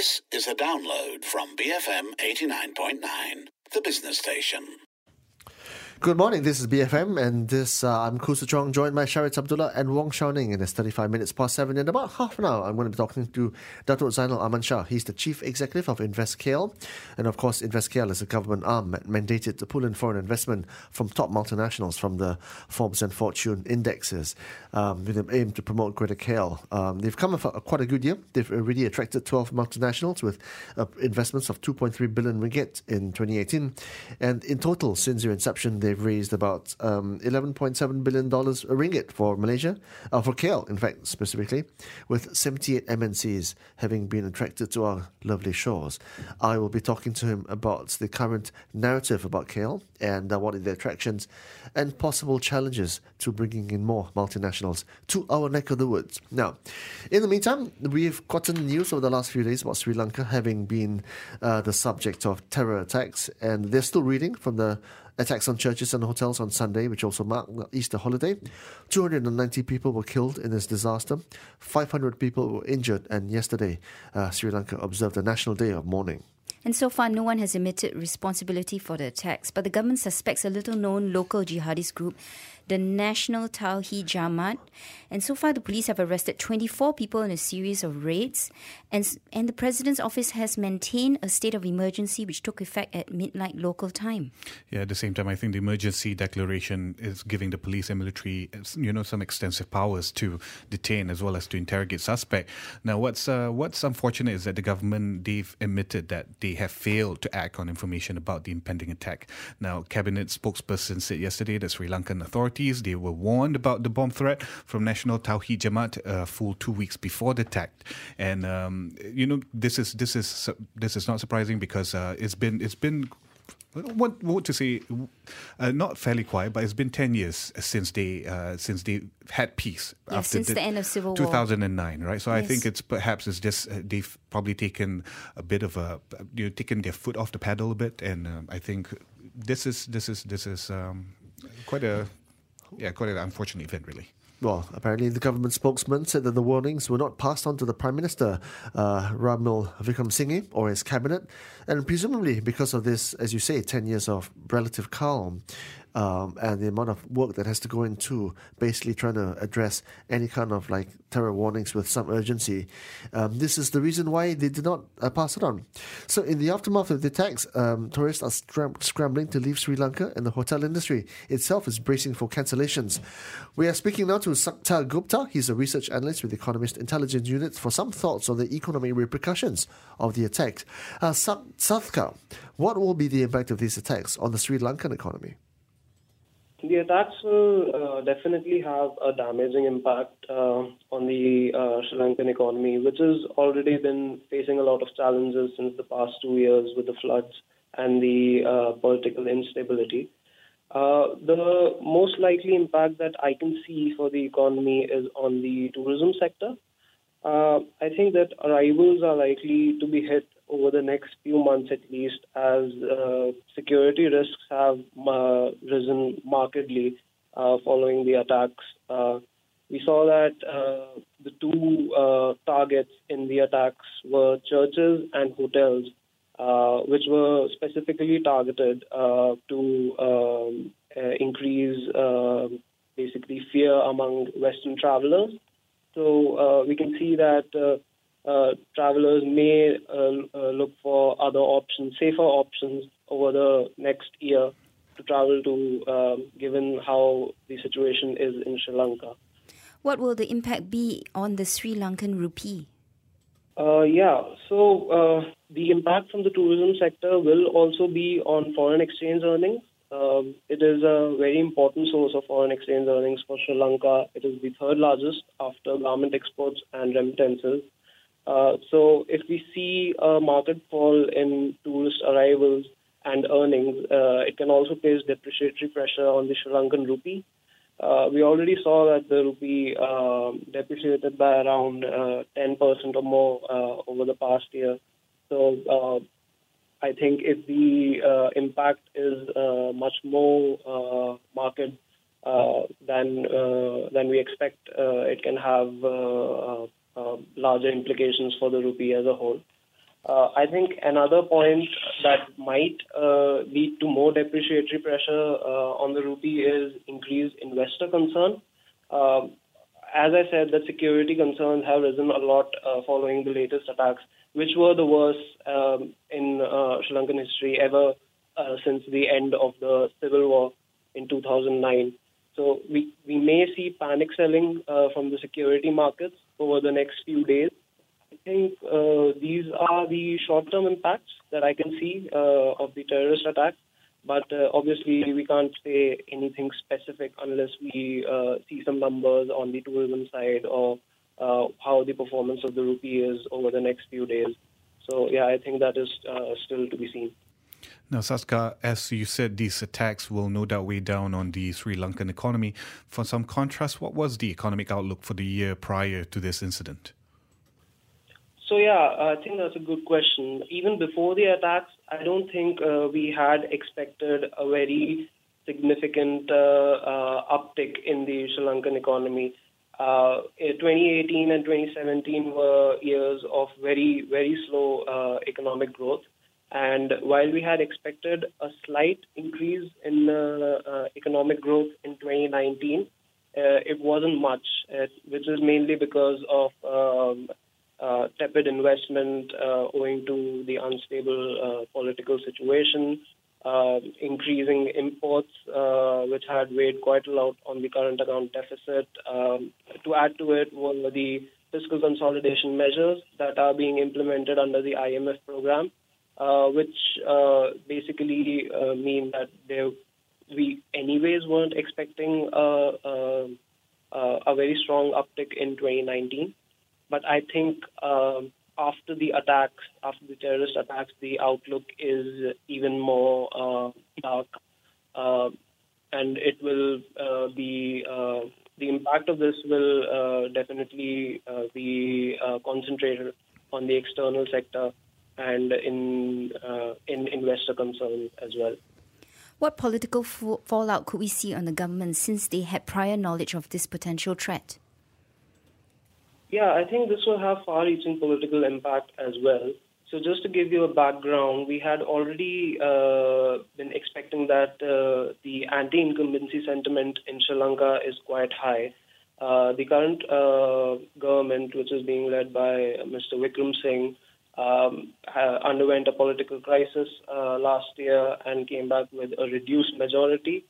This is a download from BFM 89.9, the business station. Good morning, this is BFM, and I'm Kusu Chong, joined by Sharit Abdullah and Wong Shao Ning, and it's 35 minutes past 7. In about half an hour, I'm going to be talking to Dato' Zainal Aman Shah. He's the Chief Executive of InvestKL, and of course, InvestKL is a government arm mandated to pull in foreign investment from top multinationals from the Forbes and Fortune indexes, with an aim to promote Greater KL. They've come off quite a good year. They've already attracted 12 multinationals with investments of 2.3 billion ringgit in 2018, and in total, since their inception, they've raised about $11.7 billion ringgit for Malaysia, for KL, in fact, specifically, with 78 MNCs having been attracted to our lovely shores. I will be talking to him about the current narrative about KL and what are the attractions and possible challenges to bringing in more multinationals to our neck of the woods. Now, in the meantime, we've gotten news over the last few days about Sri Lanka having been the subject of terror attacks, and they're still reeling from the attacks on churches and hotels on Sunday, which also marked the Easter holiday. 290 people were killed in this disaster. 500 people were injured, and yesterday, Sri Lanka observed a national day of mourning. And so far, no one has admitted responsibility for the attacks, but the government suspects a little-known local jihadist group, the National Tawhid Jamaat. And so far, the police have arrested 24 people in a series of raids. And the President's office has maintained a state of emergency which took effect at midnight local time. Yeah, at the same time, I think the emergency declaration is giving the police and military, some extensive powers to detain as well as to interrogate suspect. Now, what's unfortunate is that the government, they've admitted that they have failed to act on information about the impending attack. Now, Cabinet spokesperson said yesterday that Sri Lankan authorities, they were warned about the bomb threat from National Tawhid Jamaat a full 2 weeks before the attack. And this is not surprising because it's been what to say, not fairly quiet, but it's been 10 years since they had peace. After since the end of Civil War. 2009, right? So Yes. I think it's just they've probably taken a bit of taken their foot off the pedal a bit, and I think this is quite an unfortunate event, really. Well, apparently the government spokesman said that the warnings were not passed on to the Prime Minister, Ranil Wickremesinghe, or his cabinet, and presumably because of this, as you say, 10 years of relative calm, and the amount of work that has to go into basically trying to address any kind of terror warnings with some urgency. This is the reason why they did not pass it on. So in the aftermath of the attacks, tourists are scrambling to leave Sri Lanka, and the hotel industry itself is bracing for cancellations. We are speaking now to Saktha Gupta. He's a research analyst with the Economist Intelligence Unit for some thoughts on the economic repercussions of the attack. Saktha, what will be the impact of these attacks on the Sri Lankan economy? The attacks will definitely have a damaging impact on the Sri Lankan economy, which has already been facing a lot of challenges since the past 2 years with the floods and the political instability. The most likely impact that I can see for the economy is on the tourism sector. I think that arrivals are likely to be hit over the next few months at least, as security risks have risen markedly following the attacks. We saw that the two targets in the attacks were churches and hotels, which were specifically targeted to increase basically fear among Western travelers. So we can see that travelers may look for other options, safer options over the next year to travel to, given how the situation is in Sri Lanka. What will the impact be on the Sri Lankan rupee? So the impact from the tourism sector will also be on foreign exchange earnings. It is a very important source of foreign exchange earnings for Sri Lanka. It is the third largest after garment exports and remittances. So if we see a market fall in tourist arrivals and earnings, it can also place depreciatory pressure on the Sri Lankan rupee. We already saw that the rupee depreciated by around 10% or more over the past year. So I think if the impact is much more market than we expect, it can have larger implications for the rupee as a whole. I think another point that might lead to more depreciatory pressure on the rupee is increased investor concern. As I said, that security concerns have risen a lot following the latest attacks, which were the worst in Sri Lankan history ever since the end of the civil war in 2009. So we may see panic selling from the security markets over the next few days. I think these are the short-term impacts that I can see of the terrorist attack. But obviously, we can't say anything specific unless we see some numbers on the tourism side or how the performance of the rupee is over the next few days. So, yeah, I think that is still to be seen. Now, Saska, as you said, these attacks will no doubt weigh down on the Sri Lankan economy. For some contrast, what was the economic outlook for the year prior to this incident? So, yeah, I think that's a good question. Even before the attacks, I don't think we had expected a very significant uptick in the Sri Lankan economy. 2018 and 2017 were years of very, very slow economic growth. And while we had expected a slight increase in economic growth in 2019, it wasn't much, which is mainly because of tepid investment owing to the unstable political situation, increasing imports, which had weighed quite a lot on the current account deficit. To add to it were the fiscal consolidation measures that are being implemented under the IMF program, which basically mean that we anyways weren't expecting a very strong uptick in 2019. But I think after the terrorist attacks, the outlook is even more dark, and it will be the impact of this will definitely be concentrated on the external sector and in investor concerns as well. What political fallout could we see on the government since they had prior knowledge of this potential threat? Yeah, I think this will have far-reaching political impact as well. So just to give you a background, we had already been expecting that the anti-incumbency sentiment in Sri Lanka is quite high. The current government, which is being led by Mr. Vikram Singh, underwent a political crisis last year and came back with a reduced majority.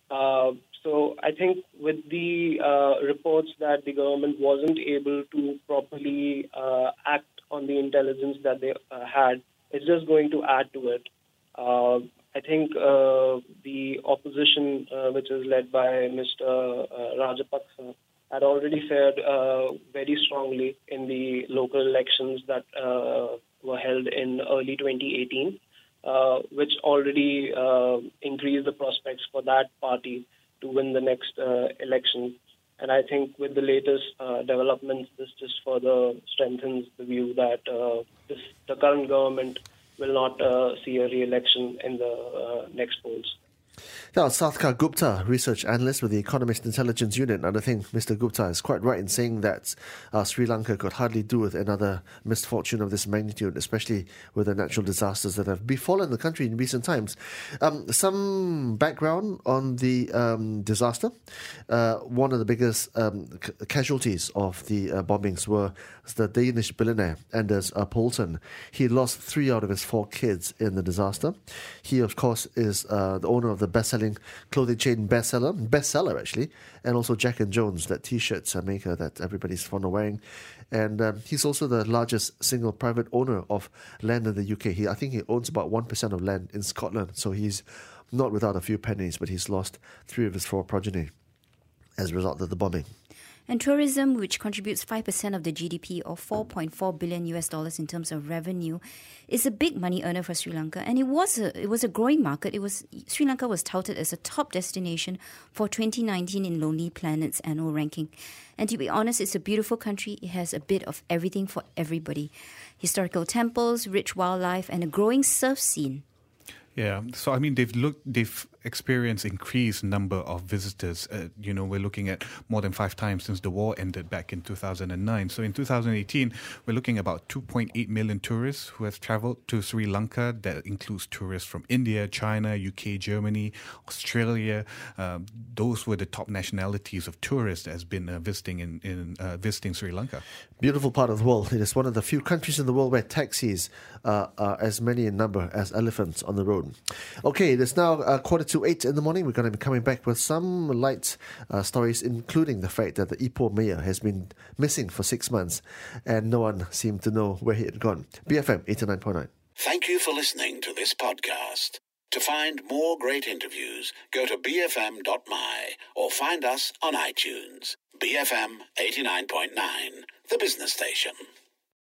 So I think with the reports that the government wasn't able to properly act on the intelligence that they had, it's just going to add to it. I think the opposition, which is led by Mr. Rajapaksa, had already fared very strongly in the local elections that were held in early 2018, which already increased the prospects for that party to win the next election. And I think with the latest developments, this just further strengthens the view that the current government will not see a re-election in the next polls. Now, Sathka Gupta, research analyst with the Economist Intelligence Unit. And I think Mr. Gupta is quite right in saying that Sri Lanka could hardly do with another misfortune of this magnitude, especially with the natural disasters that have befallen the country in recent times. Some background on the disaster. One of the biggest casualties of the bombings were the Danish billionaire Anders Poulsen. He lost 3 out of his 4 kids in the disaster. He, of course, is the owner of the best-selling clothing chain bestseller actually, and also Jack and Jones, that T-shirt maker that everybody's fond of wearing. And he's also the largest single private owner of land in the UK. I think he owns about 1% of land in Scotland, so he's not without a few pennies, but he's lost 3 of his 4 progeny as a result of the bombing. And tourism, which contributes 5% of the GDP or $4.4 billion in terms of revenue, is a big money earner for Sri Lanka. And it was a growing market. Sri Lanka was touted as a top destination for 2019 in Lonely Planet's annual ranking. And to be honest, it's a beautiful country. It has a bit of everything for everybody. Historical temples, rich wildlife, and a growing surf scene. Yeah, so I mean, they've experience increased number of visitors. We're looking at more than 5 times since the war ended back in 2009. So in 2018, we're looking at about 2.8 million tourists who have traveled to Sri Lanka. That includes tourists from India, China, UK, Germany, Australia. Those were the top nationalities of tourists that has been visiting Sri Lanka. Beautiful part of the world. It is one of the few countries in the world where taxis are as many in number as elephants on the road. Okay, it is now 7:45 in the morning. We're going to be coming back with some light stories, including the fact that the Ipoh mayor has been missing for 6 months and no one seemed to know where he had gone. BFM 89.9. Thank you for listening to this podcast. To find more great interviews, go to bfm.my or find us on iTunes. BFM 89.9, the business station.